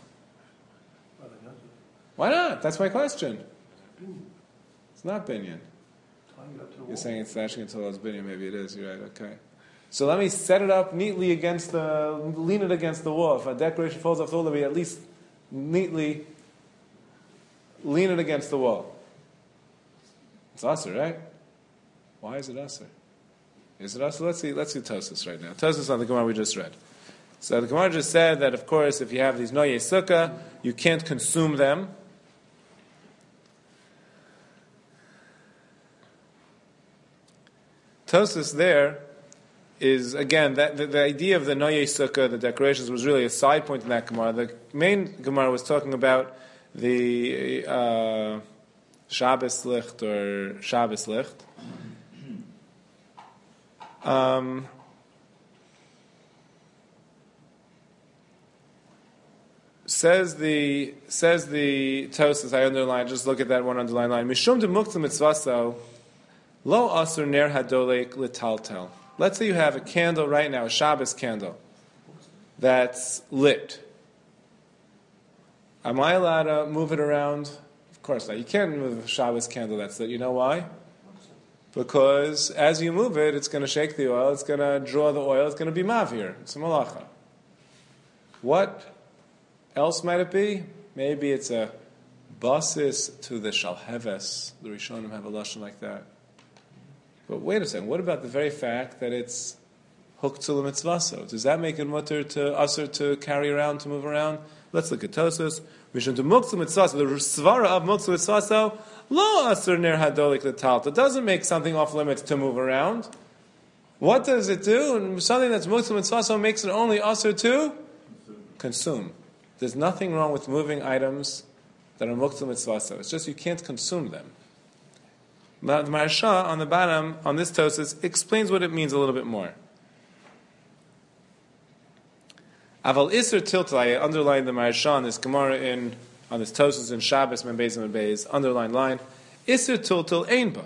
Why not? That's my question. It's not binyan. You're saying it's actually until it's binyan. Maybe it is. You're right. Okay. So let me set it up neatly against the, lean it against the wall. If a decoration falls off the wall, let me at least neatly lean it against the wall. It's asur, right? Why is it asur? Is it asur? Let's see. Let's see Tosfos right now. Tosfos on the Gemara we just read. So the Gemara just said that, of course, if you have these noye sukkah, you can't consume them. Tosfos there is, again, that the, the idea of the noye sukkah, the decorations, was really a side point in that Gemara. The main Gemara was talking about the uh, Shabbos licht or Shabbos licht. Um, says the says the Tosfos, I underline, just look at that one underline line. Mishum de muktzah mitzvaso lo asur ner hadolek litaltel. Let's say you have a candle right now, a Shabbos candle, that's lit. Am I allowed to move it around? Of course not. You can't move a Shabbos candle that's lit. You know why? Because as you move it, it's going to shake the oil, it's going to draw the oil, it's going to be mavir. It's a malacha. What else might it be? Maybe it's a basis to the shalheves. The Rishonim have a lashon like that. But wait a second, what about the very fact that it's huktzul mitzvaso? Does that make it mutter to asur to carry around, to move around? Let's look at Tosfos. Mishum to muktzul mitzvaso, the svara of muktzul mitzvaso, lo asur ner hadolik letalta. It doesn't make something off limits to move around. What does it do? And something that's muktzul mitzvaso makes it only asur to consume. There's nothing wrong with moving items that are muktzul mitzvaso. It's just you can't consume them. Now, the Maharsha on the bottom, on this Tosfos, explains what it means a little bit more. Aval Isser Tiltal, I underlined the Maharsha on this Gemara in, on this Tosfos in Shabbos, Membeis and Membeis, underlined line, Isser Tiltal Einbo.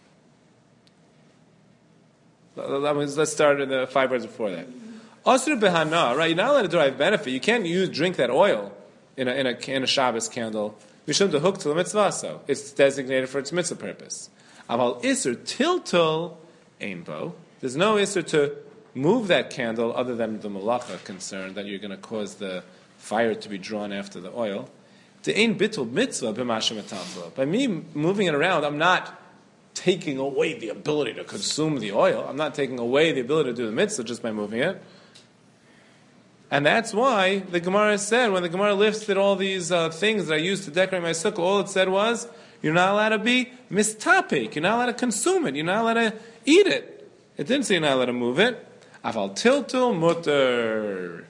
Let's start in the five words before that. Asr behana, right? You're not allowed to derive benefit. You can't use drink that oil in a in a, in a Shabbos candle. Mishum dehuk til mitzvaso. It's designated for its mitzvah purpose. Aval iser tiltul einbo. There's no iser to move that candle other than the malacha concern that you're going to cause the fire to be drawn after the oil. The ein bitul mitzvah b'mashem etaltelo. By me moving it around, I'm not taking away the ability to consume the oil. I'm not taking away the ability to do the mitzvah just by moving it. And that's why the Gemara said, when the Gemara listed all these uh, things that I used to decorate my sukkah, all it said was, you're not allowed to be mistapik. You're not allowed to consume it. You're not allowed to eat it. It didn't say you're not allowed to move it. Aval tiltul mutter.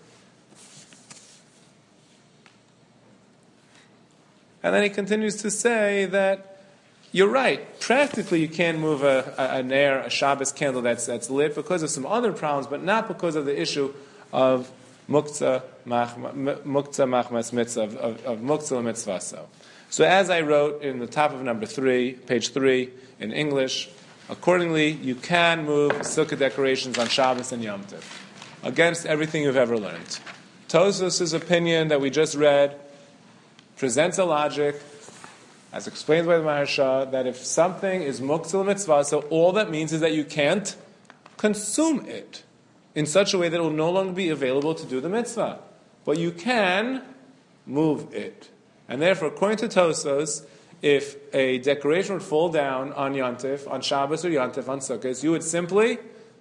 And then he continues to say that you're right. Practically, you can't move a, a, an air, a Shabbos candle that's that's lit because of some other problems, but not because of the issue of muktzah machmas mitzvah, of, of, of muktzah mitzvah. So. so as I wrote in the top of number three, page three, in English, accordingly, you can move sukkah decorations on Shabbos and Yom Tov. against everything you've ever learned. Tosfos' opinion that we just read presents a logic, as explained by the Maharsha, that if something is muktzah mitzvah, so all that means is that you can't consume it in such a way that it will no longer be available to do the mitzvah. But you can move it. And therefore, according to Tosfos, if a decoration would fall down on Yontif, on Shabbos or Yontif, on Sukkot, you would simply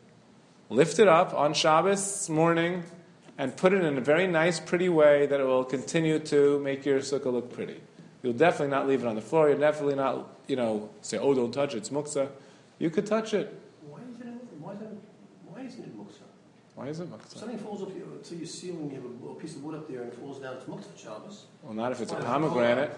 lift it up on Shabbos morning and put it in a very nice, pretty way that it will continue to make your sukkah look pretty. You'll definitely not leave it on the floor. You'll definitely not, you know, say, oh, don't touch it, it's muktzah. You could touch it. Why is it? Why is it? Why isn't it muktzah? Why is it muktzah? Something falls up here to your ceiling. You have a, a piece of wood up there and it falls down. It's muktzah Shabbos. Well, not if it's a Why? pomegranate.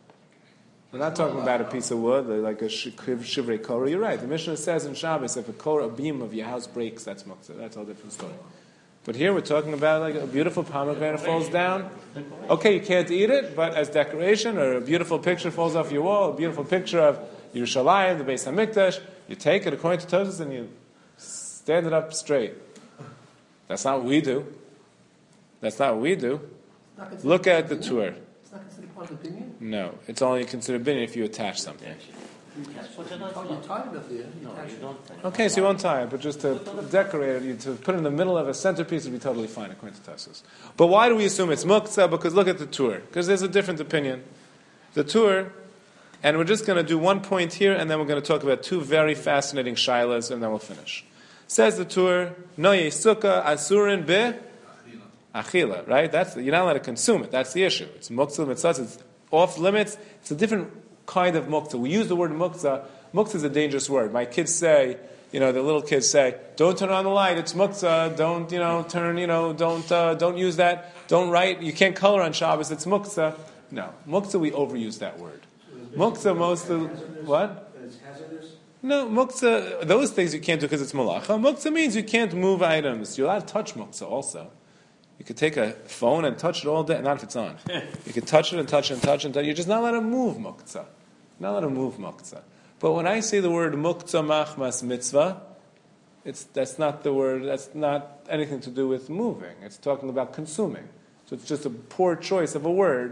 We're not talking about a piece of wood, like a shivrei korah. You're right. The Mishnah says in Shabbos, if a korah, a beam of your house breaks, that's muktzah. That's a different story. But here we're talking about like a beautiful pomegranate falls down. Okay, you can't eat it, but as decoration, or a beautiful picture falls off your wall, a beautiful picture of Yerushalayim, the Beis HaMikdash, you take it according to Tosfos and you stand it up straight. That's not what we do. That's not what we do. Look at the tour. It's not considered part of the opinion? No, it's only considered binyan if you attach something. But you're not Oh, you tie it up there. You No, attach you it. don't. Okay, so you won't tie it, but just to decorate it, you, to put it in the middle of a centerpiece would be totally fine according to Tosfos. But why do we assume it's muktzah? Because look at the tour. Because there's a different opinion. The tour, and we're just going to do one point here, and then we're going to talk about two very fascinating shilas, and then we'll finish. Says the tour, Noye sukkah asurin be achila, right? That's the, you're not allowed to consume it. That's the issue. It's muktzah mitzvah. It's off limits. It's a different kind of muktzah. We use the word muktzah. Muktzah is a dangerous word. My kids say, you know, the little kids say, "Don't turn on the light. It's muktzah. Don't, you know, turn, you know, don't, uh, don't use that. Don't write. You can't color on Shabbos. It's muktzah." No, muktzah. We overuse that word. Muktzah, most of what? It's hazardous? No, muktzah. Those things you can't do because it's malacha. Muktzah means you can't move items. You're allowed to touch muktzah also. You could take a phone and touch it all day, not if it's on. You could touch it and touch it and touch it and touch it. You're just not allowed to move muktzah. Not allowed to move muktzah. But when I say the word muktzah machmas mitzvah, it's, that's not the word, that's not anything to do with moving. It's talking about consuming. So it's just a poor choice of a word.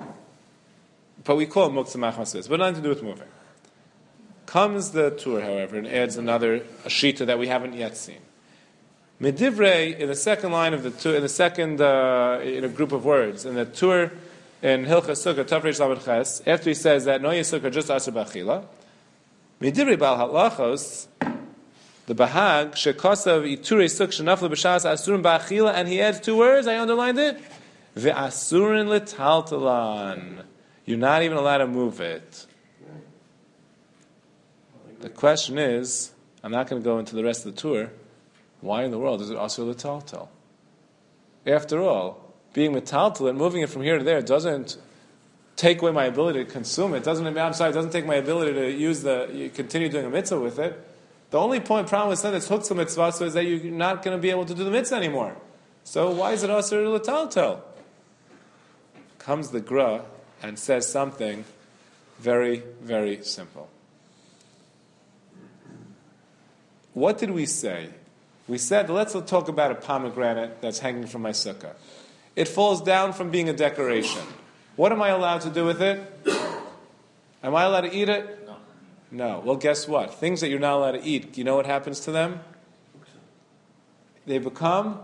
But we call it muktzah machmas mitzvah, but nothing to do with moving. Comes the tour, however, and adds another a shita that we haven't yet seen. Medivrei, in the second line of the tour, in the second uh, in a group of words, in the tour in Hilchas Sukkah, Tafresh Lamed Ches, after he says that Noye Sukkah just asur b'achila, Medivrei Bal Halachos, the Bahag, Shekosav Iturei Sukkah Shenafle B'Shas Asurin B'Achila, and he adds two words, I underlined it, Ve'asurin L'Taltalan. You're not even allowed to move it. The question is, I'm not going to go into the rest of the tour, why in the world is it asur l'taltal? After all, being metaltal and moving it from here to there doesn't take away my ability to consume it. Doesn't I'm sorry, it doesn't take my ability to use the you continue doing a mitzvah with it. The only point problem with saying it's huktzah mitzvah so is that you're not going to be able to do the mitzvah anymore. So why is it asur l'taltal? Comes the Gra and says something very, very simple. What did we say? We said, let's talk about a pomegranate that's hanging from my sukkah. It falls down from being a decoration. What am I allowed to do with it? Am I allowed to eat it? No. No. Well, guess what? Things that you're not allowed to eat, you know what happens to them? They become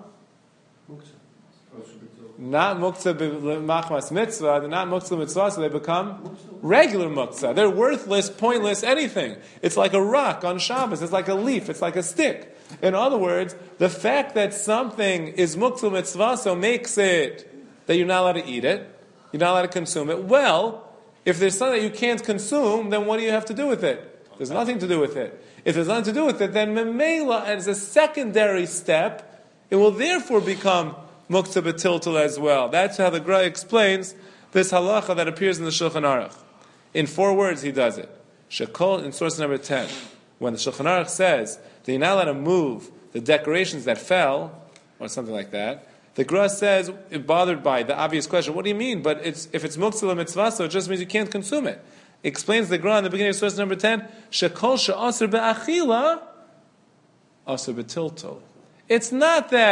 not muktzah machmas mitzvah, they're not muktzah mitzvah, so they become regular muktzah. They're worthless, pointless, anything. It's like a rock on Shabbos, it's like a leaf, it's like a stick. In other words, the fact that something is muktzah mitzvah so makes it that you're not allowed to eat it, you're not allowed to consume it. Well, if there's something that you can't consume, then what do you have to do with it? There's nothing to do with it. If there's nothing to do with it, then memela, as a secondary step, it will therefore become muktzah b'tiltal as well. That's how the Gra explains this halacha that appears in the Shulchan Aruch. In four words he does it. Shekol, in source number ten, when the Shulchan Aruch says that you're not allowed to move the decorations that fell, or something like that, the Gra says, bothered by the obvious question, what do you mean? But it's, if it's muktzah mitzvah, so it just means you can't consume it. Explains the Gra in the beginning of source number ten, Shekol she'asur be'achila, asur b'tiltal. It's not that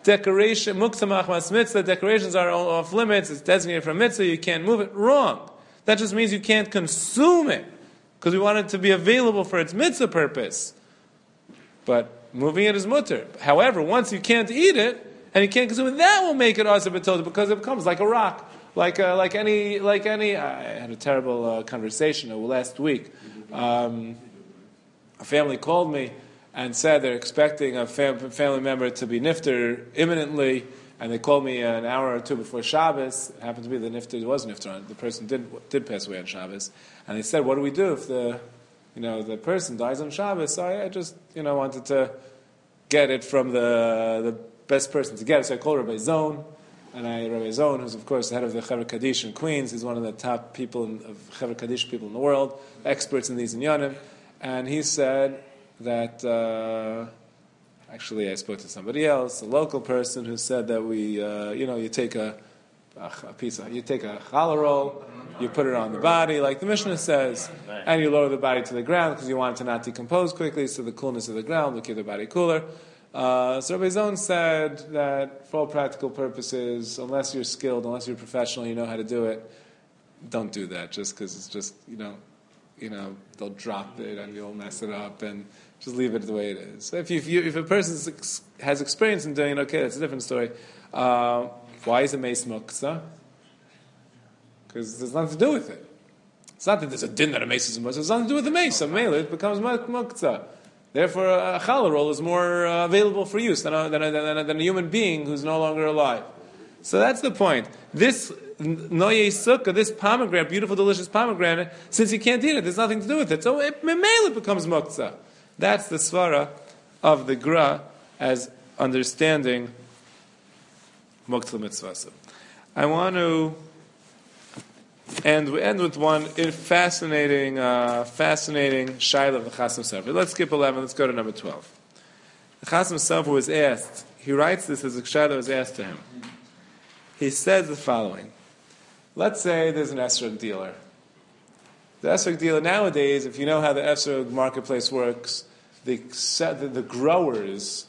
decoration, muktzah machmas mitzvah, decorations are off limits, it's designated for mitzvah, you can't move it. Wrong. That just means you can't consume it, because we want it to be available for its mitzvah purpose. But moving it is mutter. However, once you can't eat it, and you can't consume it, that will make it asa b'toda, because it becomes like a rock. Like uh, like any, like any, I had a terrible uh, conversation uh, last week. Um, a family called me and said they're expecting a fam- family member to be nifter imminently, and they called me an hour or two before Shabbos. It happened to be the nifter, it was nifter on, the person did did pass away on Shabbos, and they said, what do we do if the, you know, the person dies on Shabbos? So I, I just, you know, wanted to get it from the the best person to get it. So I called Rabbi Zone. And I, Rabbi Zone, who's of course the head of the Chevra Kaddish in Queens, he's one of the top people in, of Chevra Kaddish people in the world, experts in these inyanim, and he said that. Uh, actually, I spoke to somebody else, a local person, who said that we, uh, you know, you take a, a, a piece of, you take a challah roll, you put it on the body, like the Mishnah says, and you lower the body to the ground because you want it to not decompose quickly, so the coolness of the ground will keep the body cooler. Uh, so Rabbi Zone said that for all practical purposes, unless you're skilled, unless you're professional, you know how to do it, don't do that just because it's just, you know, you know, they'll drop it and you'll mess it up, and just leave it the way it is. So if, you, if, you, if a person ex- has experience in doing it, okay, that's a different story. Uh, why is it meis muktzah? Because there's nothing to do with it. It's not that there's a din that a meis is a muktzah. There's nothing to do with the meis. So mele, it becomes muktzah. Therefore, a challah roll is more uh, available for use than a, than, a, than, a, than a human being who's no longer alive. So that's the point. This noye sukkah, this pomegranate, beautiful, delicious pomegranate, since you can't eat it, there's nothing to do with it. So it, it becomes muktzah. That's the svara of the Gra as understanding muktzah mitzvah. I want to And we end with one fascinating, uh, fascinating shaila of the Chasam Sofer. Let's skip eleven. Let's go to number twelve. The Chasam Sofer was asked. He writes this as a shaila was asked to him. He says the following: let's say there's an esrog dealer. The esrog dealer nowadays, if you know how the esrog marketplace works, the the, the growers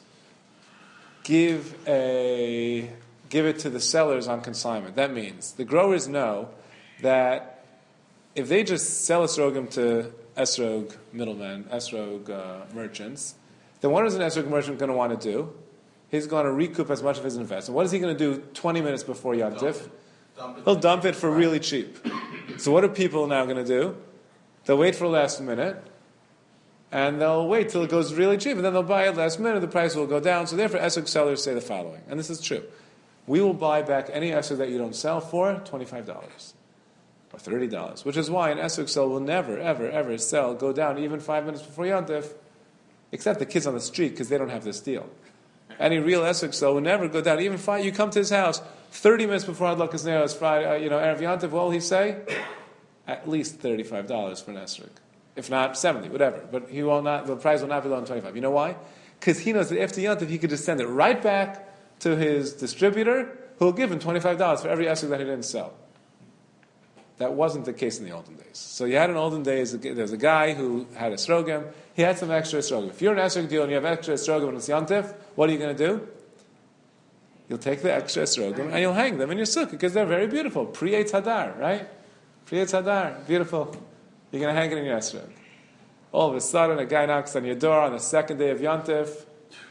give a give it to the sellers on consignment. That means the growers know that if they just sell esrogim to esrog middlemen, esrog uh, merchants, then what is an esrog merchant going to want to do? He's going to recoup as much of his investment. What is he going to do twenty minutes before Yom Tif? He'll dump it for really cheap. So what are people now going to do? They'll wait for the last minute, and they'll wait till it goes really cheap, and then they'll buy it last minute, the price will go down. So therefore, esrog sellers say the following, and this is true. We will buy back any esrog that you don't sell for twenty-five dollars. Or thirty dollars, which is why an esrog sale will never, ever, ever sell, go down even five minutes before Yom Tif, except the kids on the street, because they don't have this deal. Any real esrog sale will never go down, even five, you come to his house, thirty minutes before Adlak Hasneros, Friday, uh, you know, Erev Yom Tif, what will he say? At least thirty-five dollars for an esrog. If not, seventy, whatever. But he will not, the price will not be lower than twenty-five. You know why? Because he knows that after Yom Tif, he could just send it right back to his distributor, who will give him twenty-five dollars for every esrog that he didn't sell. That wasn't the case in the olden days. So you had in olden days, there's a guy who had esrogim. He had some extra esrogim. If you're an esrog dealer and you have extra esrogim and it's Yom Tif, what are you going to do? You'll take the extra esrogim and you'll hang them in your sukkah because they're very beautiful. Pri-Eitz Hadar, right? Pri-Eitz Hadar, beautiful. You're going to hang it in your esrog. All of a sudden, a guy knocks on your door on the second day of Yom Tif.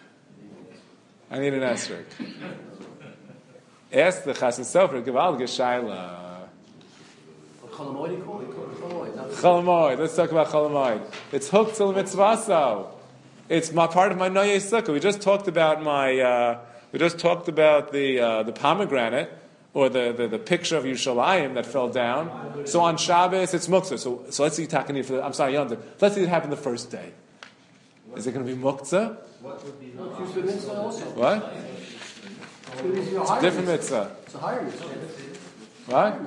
I need an esrog. Ask the Chasam Sofer, Gewaltige Shaila. Cholamoid. Let's talk about Cholamoid. It's hooked to the mitzvaso. It's my part of my Noye Sukkah. We just talked about my. Uh, we just talked about the uh, the pomegranate or the, the, the picture of Yerushalayim that fell down. So on Shabbos it's muktzah. So so let's see Takanir for the. I'm sorry, Yom Tov. Let's see it happen the first day. Is it going to be muktzah? What would be the What? It's a different mitzvah. It's a higher mitzvah. What?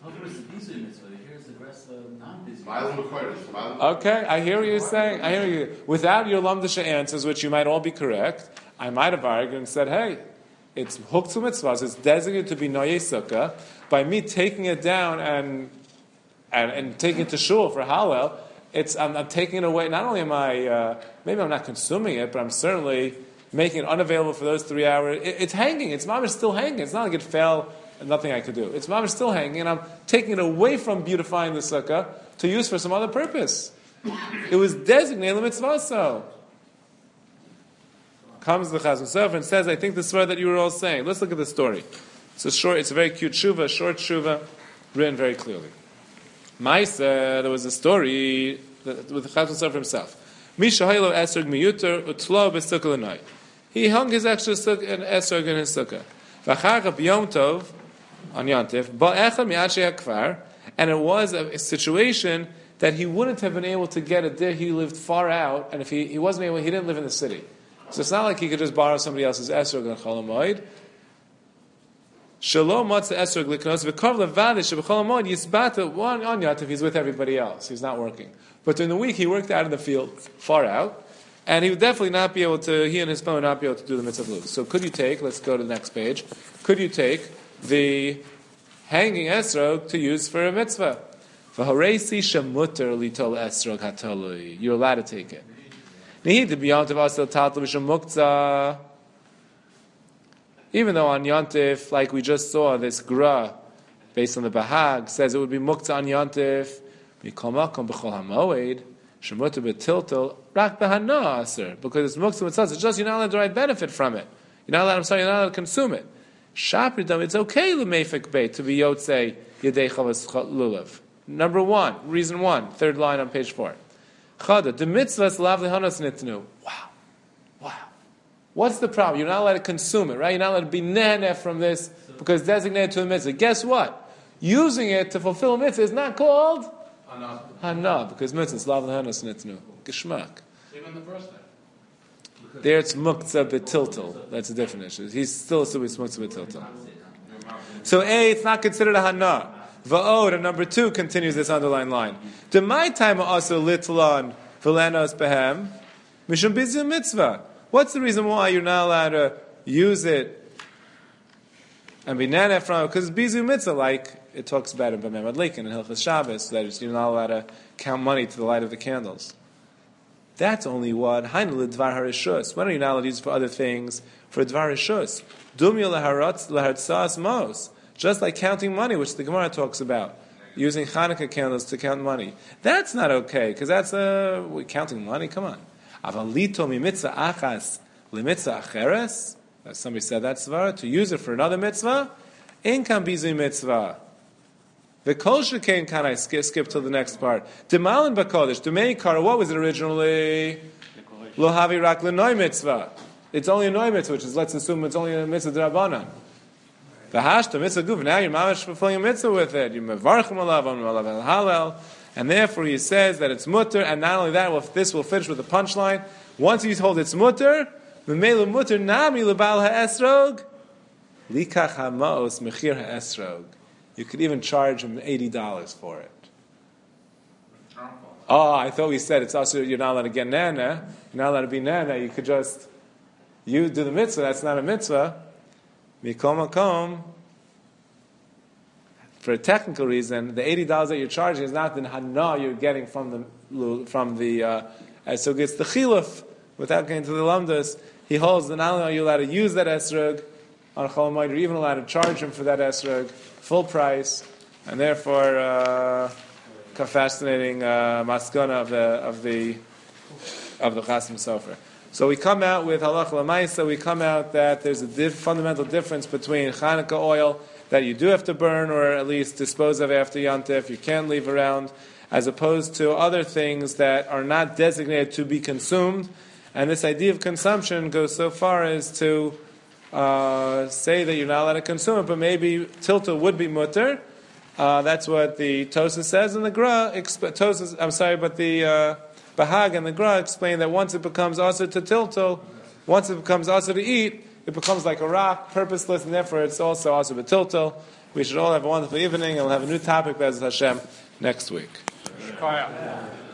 Okay, I hear what you're saying. I hear you. Without your Lamdasha answers, which you might all be correct, I might have argued and said, hey, it's hooked to mitzvahs, it's designated to be Noye Sukkah. By me taking it down and and, and taking it to shul for Hallel, it's I'm, I'm taking it away. Not only am I, uh, maybe I'm not consuming it, but I'm certainly making it unavailable for those three hours. It, it's hanging. It's mamish still hanging. It's not like it fell and nothing I could do. It's mamish still hanging, and I'm taking it away from beautifying the sukkah to use for some other purpose. It was designated the mitzvah so. Comes the Chazon Sofer and says, I think the story that you were all saying. Let's look at the story. It's a short, it's a very cute shuva, short shuva, written very clearly. Maisa, there was a story that, with the Chazon Sofer himself. Misha haylo esrog miyuter utlo b'sukkah l'noi. He hung his extra sukkah and esrog in his sukkah. V'acharcha b'yom tov, on Yantif, ba'echa mi'achei hakfar, and it was a, a situation that he wouldn't have been able to get it there. He lived far out, and if he, he wasn't able, he didn't live in the city. So it's not like he could just borrow somebody else's esrog on Chol HaMoed. Shalom matzah esrog liknos v'kov levadi shebechol HaMoed yisbata one on Yantif. He's with everybody else. He's not working. But during the week, he worked out in the field, far out, and he would definitely not be able to, he and his fellow would not be able to do the mitzvah luz. So could you take, let's go to the next page, could you take the hanging esrog to use for a mitzvah? V'horeisi shemuter litol esrog hatolui. You're allowed to take it. Even though on Yontif, like we just saw, this gra, based on the Bahag, says it would be muktzah on Yontif, because it's muktzah mitzvah, it's just you're not allowed to derive benefit from it. You're not allowed, I'm sorry, you're not allowed to consume it. Shapridam, it's okay l'meifik beit to be yotzei yedei chavas lulav. Number one, reason one, third line on page four. Chada, the mitzvahs lav lehanos nitnu. Wow. Wow. What's the problem? You're not allowed to consume it, right? You're not allowed to be nehneh from this because it's designated to a mitzvah. Guess what? Using it to fulfill a mitzvah is not called Hana. Hana, because mitzvahs lav lehanos nitnu. Geschmack. Even the first thing. There it's muktzah betiltel. That's a different issue. He's still assuming it's muktzah betiltel. So A, it's not considered a hana. Va'od, and number two continues this underlined line. To my time also litlan v'lanos behem mishum bizu mitzvah. What's the reason why you're not allowed to use it and be naneh from it? Because bizu mitzvah, like it talks about in B'mem Adlikin and Hilchas Shabbos, that you're not allowed to count money to the light of the candles. That's only what Hainu l'dvar harishus. When are you not allowed to use it for other things? For dvar harishus. Dumya leharatz lehartzas mos. Just like counting money, which the Gemara talks about, using Hanukkah candles to count money. That's not okay, because that's uh, counting money. Come on. Avalito mi mitzvah achas limitzvah acheres. Somebody said that svara to use it for another mitzvah. Inkam bizu mitzvah. V'kol shekain can I skip, skip to the next part. Demalin b'kodesh demei kara. What was it originally? Lo havi rak l'noi mitzvah. It's only a noi mitzvah, which is, let's assume it's only a mitzvah d'Rabbanan. The hashta mitzvah guv. Now you're mamash fulfilling a mitzvah with it. You mevarchim alav on alav el halal, and therefore he says that it's mutter. And not only that, well, this will finish with the punchline. Once he's told it's mutter, memelu mutter nami lebal haesrog likach hamaos mechir haesrog. You could even charge him eighty dollars for it. Oh, I thought we said it's also you're not allowed to get nana. You're not allowed to be nana. You could just you do the mitzvah. That's not a mitzvah. Mikom makom. For a technical reason, the eighty dollars that you're charging is not the hana you're getting from the from the. Uh, so it's the chiluf. Without getting to the lamdas, he holds that not only are you allowed to use that esrog on Chol HaMoed, you're even allowed to charge him for that esrog full price, and therefore, uh, a fascinating uh, maskana of the of the of the Chasam Sofer. So we come out with halacha l'maisa. We come out that there's a diff, fundamental difference between Chanukah oil that you do have to burn or at least dispose of after Yontif. You can't leave around, as opposed to other things that are not designated to be consumed. And this idea of consumption goes so far as to uh, say that you're not allowed to consume it, but maybe tilta would be mutter. Uh, that's what the Tosas says, and the Gra. Exp- Tosas, I'm sorry, but the uh, Bahag and the Gra explain that once it becomes also to tilto, once it becomes also to eat, it becomes like a rock, purposeless, and therefore it's also also to tilto. We should all have a wonderful evening, and we'll have a new topic, Be'ez Hashem, next week. Shkaya.